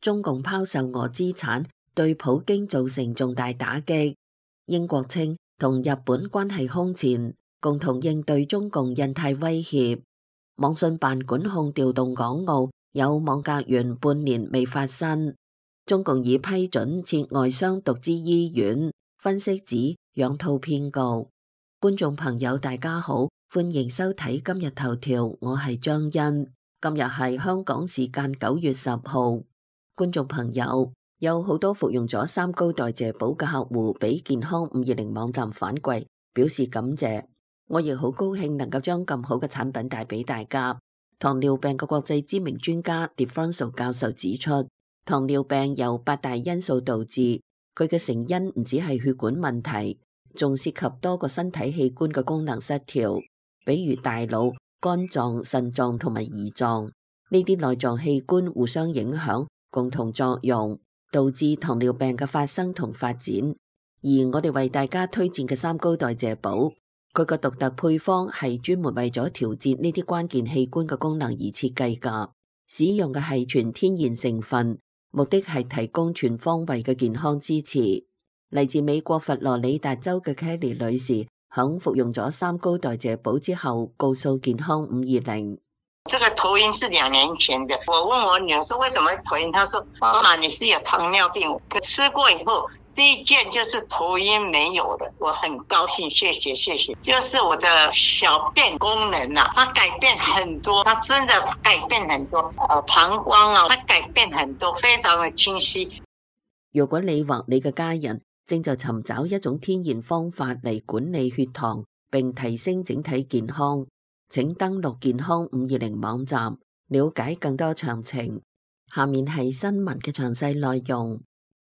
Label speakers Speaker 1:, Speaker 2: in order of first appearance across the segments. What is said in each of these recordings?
Speaker 1: 中共拋售俄資產對普京造成重大打擊。英國稱同日本關係空前，共同應對中共印太威脅。網信辦管控調動港澳，有網格員半年未發薪。中共已批准設外傷獨資醫院，分析指養套騙局。觀眾朋友大家好，歡迎收睇今日頭條，我係張欣。今日係香港時間9月10號。觀眾朋友，有好多服用咗三高代謝寶嘅客戶俾健康520網站反饋，表示感謝。我亦好高興能夠將咁好嘅產品帶俾大家。糖尿病嘅國際知名專家 DeFranco 教授指出，糖尿病由8大因素導致，佢嘅成因唔止係血管問題，仲涉及多個身體器官嘅功能失調，比如大腦、肝臟、腎臟同埋胰臟，呢啲內臟器官互相影響，共同作用，導致糖尿病嘅發生同發展。而我哋為大家推薦嘅三高代謝寶，佢個獨特配方係專門為咗調節呢啲關鍵器官嘅功能而設計㗎，使用嘅係全天然成分，目的係提供全方位嘅健康支持。嚟自美國佛羅里達州嘅 Kelly 女士，響服用咗三高代謝寶之後，告訴健康520。
Speaker 2: 這個頭暈是2年前的，我問我女兒說為什麼會頭暈，她說媽媽你是有糖尿病，可吃過以後第一件就是頭暈沒有的，我很高興，謝謝，就是我的小便功能啊，它改變很多，它真的改變很多，膀胱啊，它改變很多，非常的清晰。
Speaker 1: 如果你或你嘅家人正在尋找一種天然方法嚟管理血糖並提升整體健康，請登錄健康520網站，了解更多詳情。下面係新聞嘅詳細內容。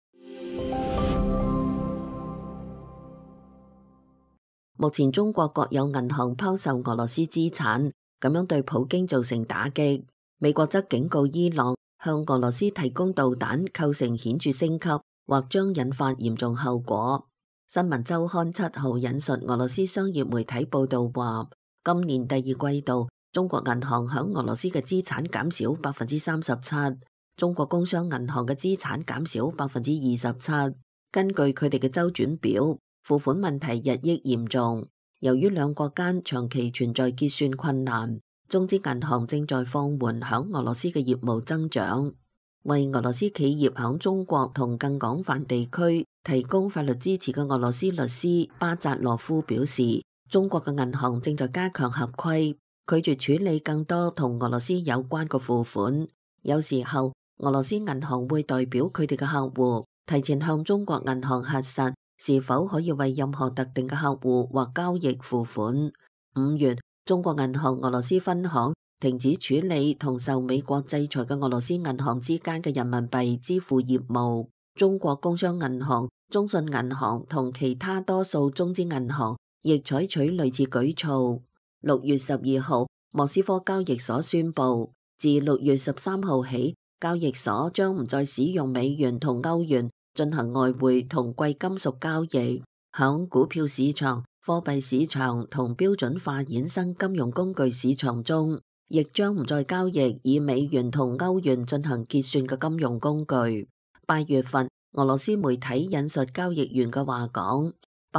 Speaker 1: 目前中國國有銀行拋售俄羅斯資產，咁樣對普京造成打擊。美國則警告伊朗向俄羅斯提供導彈構成顯著升級，或將引發嚴重後果。新聞週刊7號引述俄羅斯商業媒體報道話，今年第二季度，中國銀行響俄羅斯嘅資產減少37%，中國工商銀行嘅資產減少27%。根據佢哋嘅週轉表，付款問題日益嚴重。由於兩國間長期存在結算困難，中資銀行正在放緩響俄羅斯嘅業務增長。為俄羅斯企業響中國同更廣泛地區提供法律支持嘅俄羅斯律師巴扎洛夫表示，中國嘅銀行正在加強合規，拒絕處理更多同俄羅斯有關嘅付款。有時候，俄羅斯銀行會代表佢哋嘅客戶提前向中國銀行核實是否可以為任何特定嘅客戶或交易付款。5月，中國銀行俄羅斯分行停止處理同受美國制裁嘅俄羅斯銀行之間嘅人民幣支付業務。中國工商銀行、中信銀行同其他多數中資銀行亦採取類似舉措。6月12號，莫斯科交易所宣布，自6月13號起，交易所將唔再使用美元同歐元進行外匯同貴金屬交易。響股票市場、貨幣市場同標準化衍生金融工具市場中，亦將唔再交易以美元同歐元進行結算嘅金融工具。8月份，俄羅斯媒體引述交易員嘅話講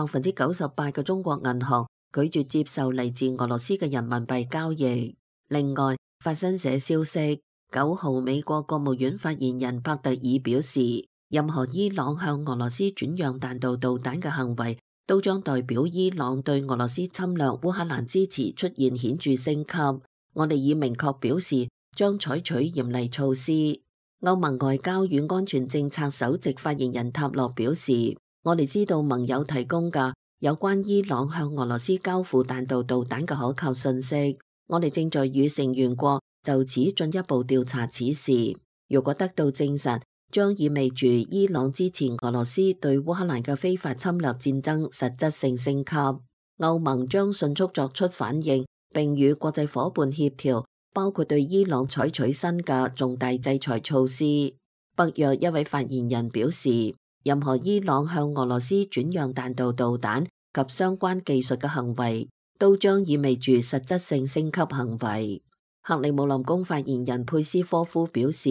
Speaker 1: ，98%嘅中國銀行拒絕接受嚟自俄羅斯嘅人民幣交易。另外，法新社消息，9號美國國務院發言人帕特爾表示，任何伊朗向俄羅斯轉讓彈道導彈嘅行為，都將代表伊朗對俄羅斯侵略烏克蘭支持出現顯著升級。我哋已明確表示，將採取嚴厲措施。歐盟外交與安全政策首席發言人塔洛表示，我哋知道盟友提供嘅有關伊朗向俄羅斯交付彈道導彈嘅可靠信息，我哋正在與成員國就此進一步調查此事。如果得到證實，將意味住伊朗支持俄羅斯對烏克蘭嘅非法侵略戰爭實質性升級。歐盟將迅速作出反應，並與國際夥伴協調，包括對伊朗採取新嘅重大制裁措施。北約一位發言人表示，任何伊朗向俄羅斯轉讓彈道導彈及相關技術嘅行為，都將意味住實質性升級行為。克里姆林宮發言人佩斯科夫表示，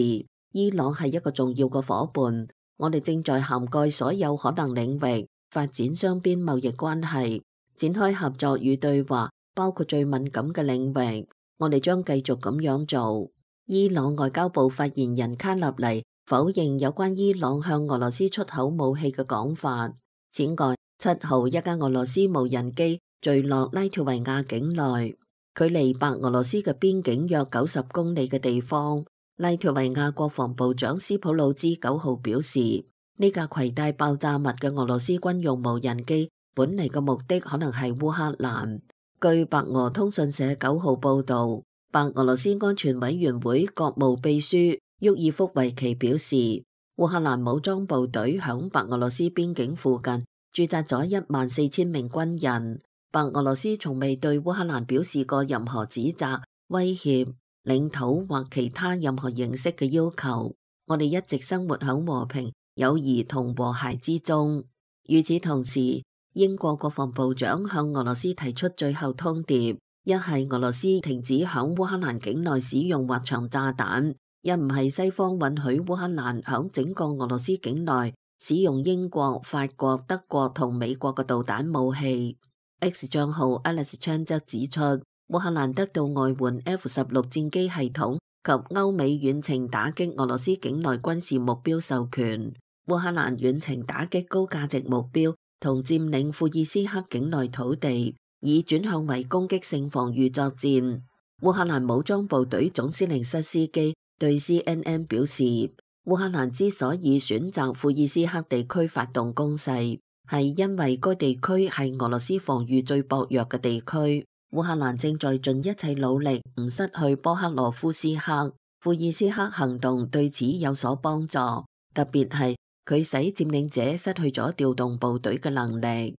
Speaker 1: 伊朗係一個重要嘅夥伴，我哋正在涵蓋所有可能領域發展雙邊貿易關係，展開合作與對話，包括最敏感嘅領域。我哋將繼續咁樣做。伊朗外交部發言人卡納尼否認有關伊朗向俄羅斯出口武器嘅講法。此外，7號一架俄羅斯無人機墜落拉脫維亞境內，距離白俄羅斯嘅邊境約90公里嘅地方。拉脫維亞國防部長斯普魯茲9號表示，呢架攜帶爆炸物嘅俄羅斯軍用無人機本嚟嘅目的可能係烏克蘭。據白俄通訊社9號報導，白俄羅斯安全委員會國務秘書沃爾福維奇表示，烏克蘭武裝部隊響白俄羅斯邊境附近駐紮咗14000名軍人。白俄羅斯從未對烏克蘭表示過任何指責、威脅、領土或其他任何形式嘅要求。我哋一直生活喺和平、友誼同和諧之中。與此同時，英國國防部長向俄羅斯提出最後通牒：一係俄羅斯停止響烏克蘭境內使用滑翔炸彈，一唔係西方允許烏克蘭響整個俄羅斯境內使用英國、法國、德國同美國嘅導彈武器。X 賬號 Alex Chan 則指出，烏克蘭得到外援 F-16 戰機系統及歐美遠程打擊俄羅斯境內軍事目標授權。烏克蘭遠程打擊高價值目標同佔領庫爾斯克境內土地，已轉向為攻擊性防禦作戰。烏克蘭武裝部隊總司令塞斯基對 CNN 表示，烏克蘭之所以選擇庫爾斯克地區發動攻勢，係因為該地區係俄羅斯防禦最薄弱嘅地區。烏克蘭正在盡一切努力唔失去波克羅夫斯克。庫爾斯克行動對此有所幫助，特別係佢使佔領者失去咗調動部隊嘅能力。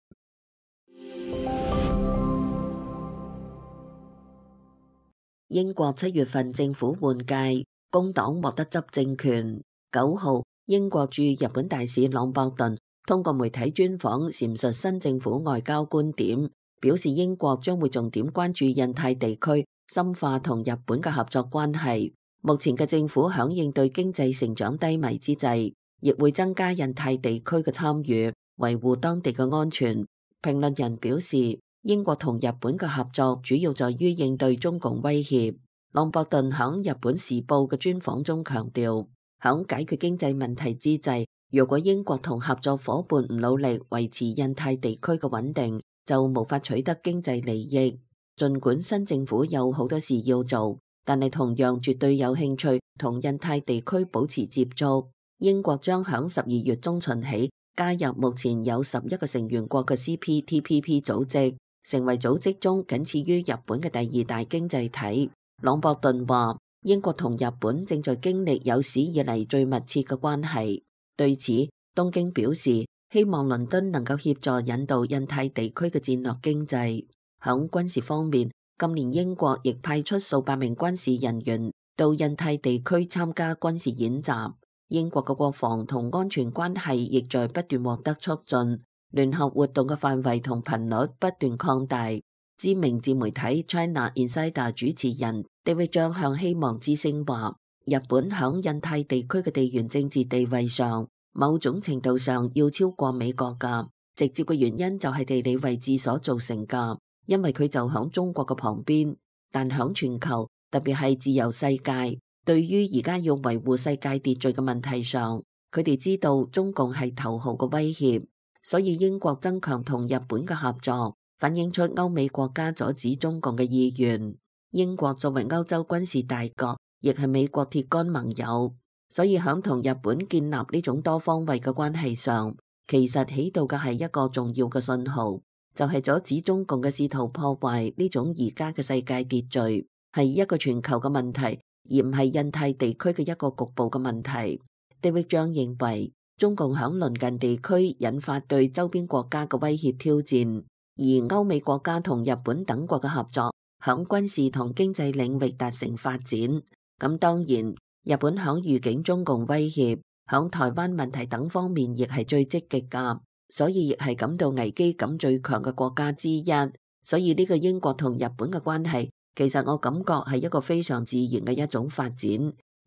Speaker 1: 英國7月份政府換屆，工黨獲得執政權。9號，英國駐日本大使朗博頓通過媒體專訪闡述新政府外交觀點，表示英國將會重點關注印太地區，深化同日本嘅合作關係。目前嘅政府響應對經濟成長低迷之際，亦會增加印太地區嘅參與，維護當地嘅安全。評論人表示，英國同日本嘅合作主要在於應對中共威脅。朗博頓響日本時報嘅專訪中強調，響解決經濟問題之際，如果英國同合作夥伴唔努力維持印太地區嘅穩定，就無法取得經濟利益。儘管新政府有好多事要做，但係同樣絕對有興趣同印太地區保持接觸。英國將響12月中旬起加入目前有11個成員國嘅 CPTPP 組織，成為組織中僅次於日本嘅第2大經濟體。朗博頓話，英國同日本正在經歷有史以嚟最密切嘅關係。對此，東京表示希望倫敦能夠協助引導印太地區嘅戰略經濟。響軍事方面，今年英國亦派出數百名軍事人員到印太地區參加軍事演習。英國嘅國防同安全關係亦在不斷獲得促進，聯合活動嘅範圍同頻率不斷擴大。知名自媒體 China Insider 主持人 David 張向希望之聲話，日本響印太地區嘅地緣政治地位上，某種程度上要超過美國㗎。直接嘅原因就係地理位置所造成㗎，因為佢就響中國嘅旁邊。但響全球，特別係自由世界，對於而家要維護世界秩序嘅問題上，佢哋知道中共係頭號嘅威脅，所以英國增強同日本嘅合作，反映出歐美國家阻止中共嘅意願。英國作為歐洲軍事大國，亦係美國鐵桿盟友，所以響同日本建立呢種多方位嘅關係上，其實起到嘅係一個重要嘅信號，就係阻止中共嘅試圖破壞呢種而家嘅世界秩序，係一個全球嘅問題，而唔係印太地區嘅一個局部嘅問題。David 張認為，中共響鄰近地區引發對周邊國家嘅威脅挑戰，而歐美國家同日本等國嘅合作，響軍事同經濟領域達成發展。咁當然，日本響預警中共威脅，響台灣問題等方面亦係最積極㗎，所以亦係感到危機感最強嘅國家之一。所以呢個英國同日本嘅關係，其實我感覺係一個非常自然嘅一種發展，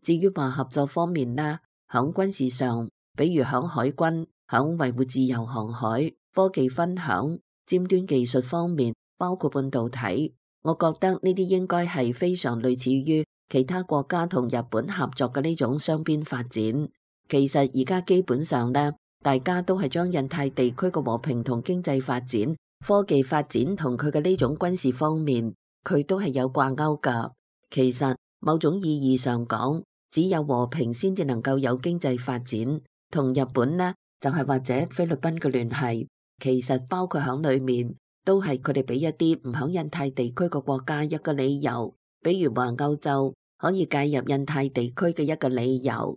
Speaker 1: 至於話合作方面呢，響軍事上，比如響海軍、響維護自由航海、科技分享、尖端技術方面，包括半導體，我覺得呢啲應該係非常類似於其他國家同日本合作嘅呢種雙邊發展。其實而家基本上呢，大家都係將印太地區嘅和平同經濟發展、科技發展同佢嘅呢種軍事方面，佢都係有掛鈎㗎。其實某種意義上講，只有和平先至能夠有經濟發展。同日本呢，就係或者菲律賓嘅聯繫，其實包括響裏面，都係佢哋俾一啲唔響印太地區嘅國家一個理由，比如話歐洲可以介入印太地區嘅一個理由。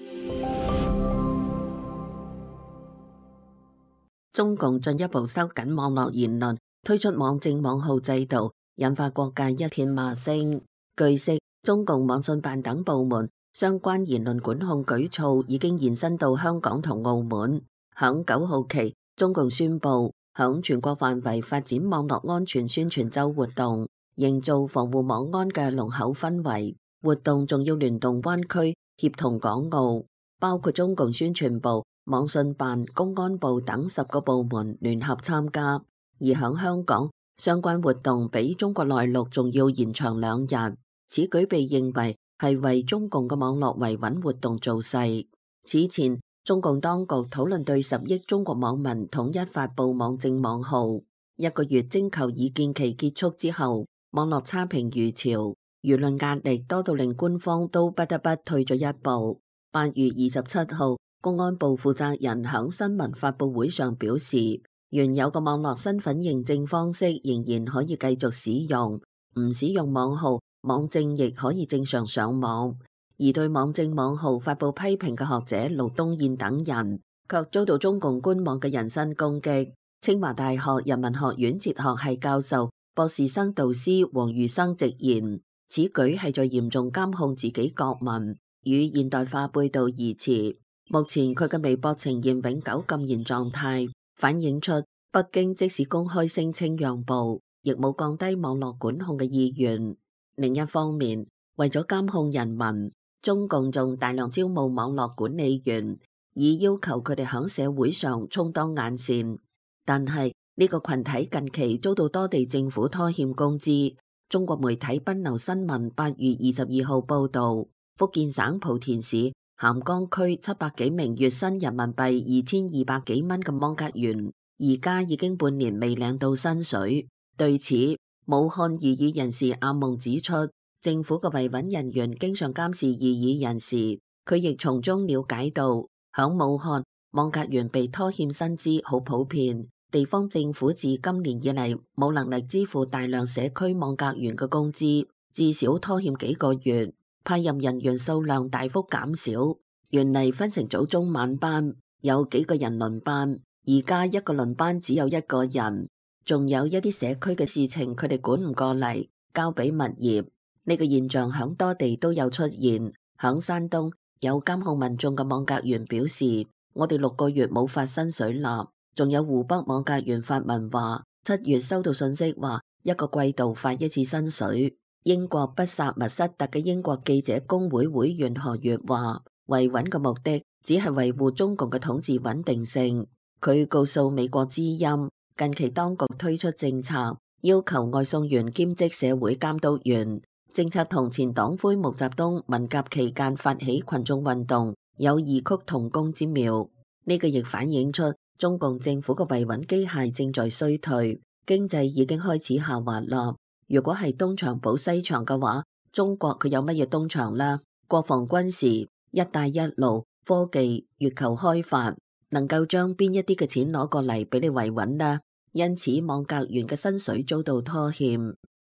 Speaker 1: 中共進一步收緊網絡言論，推出網證網號制度，引發各界一片罵聲。據悉，中共網信辦等部門相關言論管控舉措已經延伸到香港同澳門。響9號期，中共宣布響全國範圍發展網絡安全宣傳週活動，營造防護網安嘅濃厚氛圍。活動仲要聯動灣區，協同港澳，包括中共宣傳部、網信辦、公安部等10個部門聯合參加。而響香港，相關活動比中國內陸仲要延長2日。此舉被認為係為中共嘅網絡維穩活動造勢。此前，中共當局討論對10億中國網民統一發布網證網號。1個月徵求意見期結束之後，網絡差評如潮，輿論壓力多到令官方都不得不退咗一步。8月27號，公安部負責人響新聞發佈會上表示，原有嘅網絡身份認證方式仍然可以繼續使用，唔使用網號，網證亦可以正常上網。而對網證網號發佈批評嘅學者盧東燕等人，卻遭到中共官網嘅人身攻擊。清華大學人文學院哲學系教授、博士生導師黃瑜生直言，此舉係在嚴重監控自己國民，與現代化背道而馳。目前佢嘅微博呈現永久禁言狀態，反映出北京即使公開聲稱讓步，亦冇降低網絡管控嘅意願。另一方面，為咗監控人民，中共仲大量招募網絡管理員，以要求佢哋喺社會上充當眼線。但係呢個群體近期遭到多地政府拖欠工資。中國媒體賓流新聞8月22號報道，福建省莆田市咸江區700幾名月薪人民幣2200幾蚊嘅網格員，而家已經半年未領到薪水。對此，武漢異議人士阿夢指出，政府嘅維穩人員經常監視異議人士，佢亦從中了解到，響武漢網格員被拖欠薪資好普遍，地方政府自今年以嚟冇能力支付大量社區網格員嘅工資，至少拖欠幾個月，派任人員數量大幅減少。原嚟分成早中晚班，有幾個人輪班，而家一個輪班只有1個人。仲有一啲社區嘅事情佢哋管唔過嚟，交俾物業。呢個現象響多地都有出現。響山東有監控民眾嘅網格員表示，我哋6個月冇發薪水啦。仲有湖北網格員發文話，7月收到信息話1個季度發1次薪水。英國不薩密斯特嘅英國記者工會會員何月話，維穩嘅目的只係維護中共嘅統治穩定性。佢告訴美國之音，近期當局推出政策，要求外送員兼職社會監督員。政策同前黨魁毛澤東文革期間發起群眾運動有異曲同工之妙。呢個亦反映出中共政府嘅維穩機械正在衰退，經濟已經開始下滑啦。如果係東牆補西牆嘅話，中國佢有乜嘢東牆啦？國防軍事、一帶一路、科技、月球開發，能夠將邊一啲嘅錢攞過嚟俾你維穩啦？因此網格員嘅薪水遭到拖欠。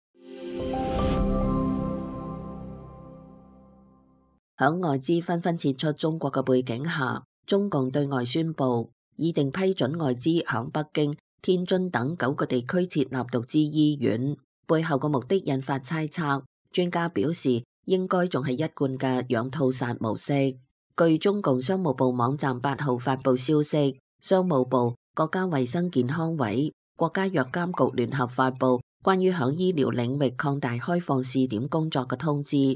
Speaker 1: 響外資紛紛撤出中國嘅背景下，中共對外宣布擬定批准外資響北京、天津等9個地區設立獨資醫院，背後嘅目的引發猜測。專家表示，應該仲係一貫嘅養套殺模式。據中共商務部網站8號發布消息，商務部、國家衛生健康委、國家藥監局聯合發布關於響醫療領域擴大開放試點工作嘅通知。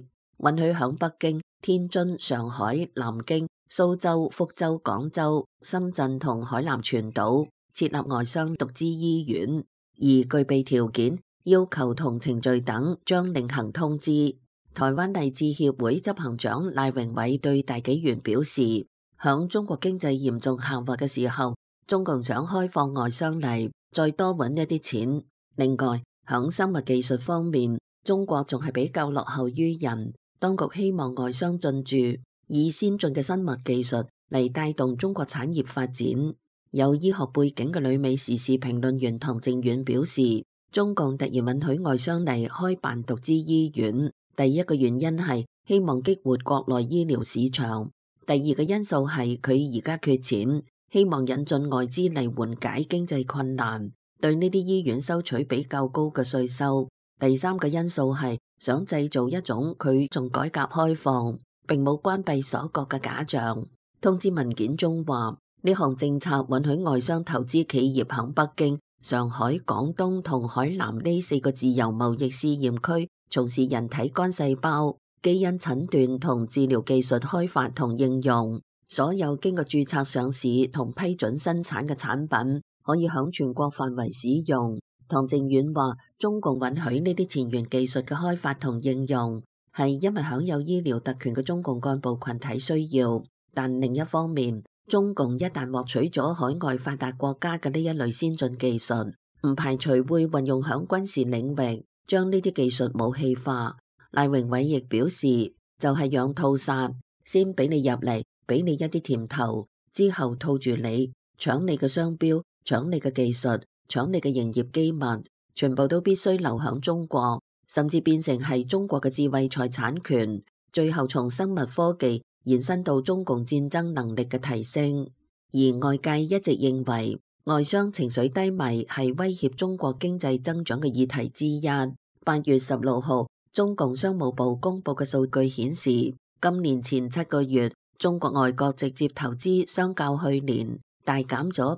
Speaker 1: 允許響北京、天津、上海、南京、蘇州、福州、廣州、深圳同海南全島設立外傷獨資醫院，而具備條件、要求同程序等將另行通知。台灣勵志協會執行長賴榮偉對大紀元表示，響中國經濟嚴重下滑嘅時候，中共想開放外傷嚟，再多揾一啲錢。另外，響生物技術方面，中國仲係比較落後於人，當局希望外傷進駐，以先進嘅生物技術嚟帶動中國產業發展。有醫學背景嘅旅美時事評論員唐靖遠表示，中共突然允許外傷嚟開辦獨資醫院，第一個原因係希望激活國內醫療市場，第二個因素係佢而家缺錢，希望引進外資嚟緩解經濟困難，對呢啲醫院收取比較高嘅稅收。第三個因素係想製造一種佢仲改革開放，並冇關閉鎖國嘅假象。通知文件中話，呢項政策允許外商投資企業響北京、上海、廣東同海南呢4個自由貿易試驗區從事人體幹細胞、基因診斷同治療技術開發同應用。所有經過註冊上市同批准生產嘅產品可以響全國範圍使用。唐靖遠話，中共允許呢啲前沿技術嘅開發同應用，係因為享有醫療特權嘅中共幹部群體需要。但另一方面，中共一旦獲取咗海外發達國家嘅呢一類先進技術，唔排除會運用響軍事領域，將呢啲技術武器化。賴榮偉亦表示，就係養套殺，先俾你入嚟，俾你一啲甜頭，之後套住你，搶你嘅商標，搶你嘅技術，搶你嘅營業機密，全部都必須留響中國，甚至變成係中國嘅智慧財產權，最後從生物科技延伸到中共戰爭能力嘅提升。而外界一直認為外商情緒低迷係威脅中國經濟增長嘅議題之一。8月16號，中共商務部公布嘅數據顯示，今年前7個月，中國外國直接投資相較去年大減咗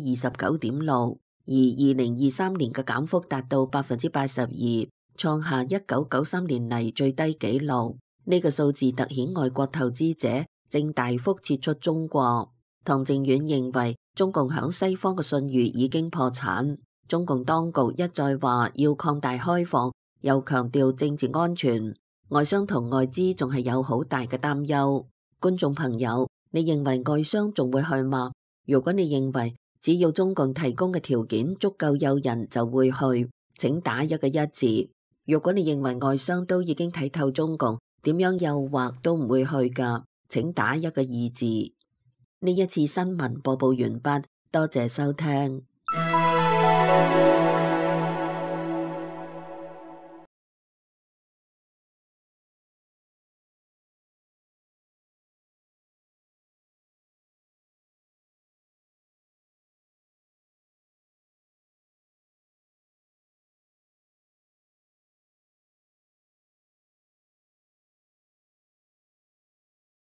Speaker 1: 29.6%，而2023年嘅減幅達到82%，創下1993年嚟最低紀錄。呢個數字凸顯外國投資者正大幅撤出中國。唐靖遠認為，中共響西方嘅信譽已經破產。中共當局一再話要擴大開放，又強調政治安全，外商同外資仲係有好大嘅擔憂。觀眾朋友，你認為外商仲會去嗎？如果你認為只要中共提供嘅條件足夠誘人就會去，請打一個1字。如果你認為外商都已經睇透中共點樣誘惑都唔會去㗎，請打一個2字。呢一次新聞播報完畢，多謝收聽。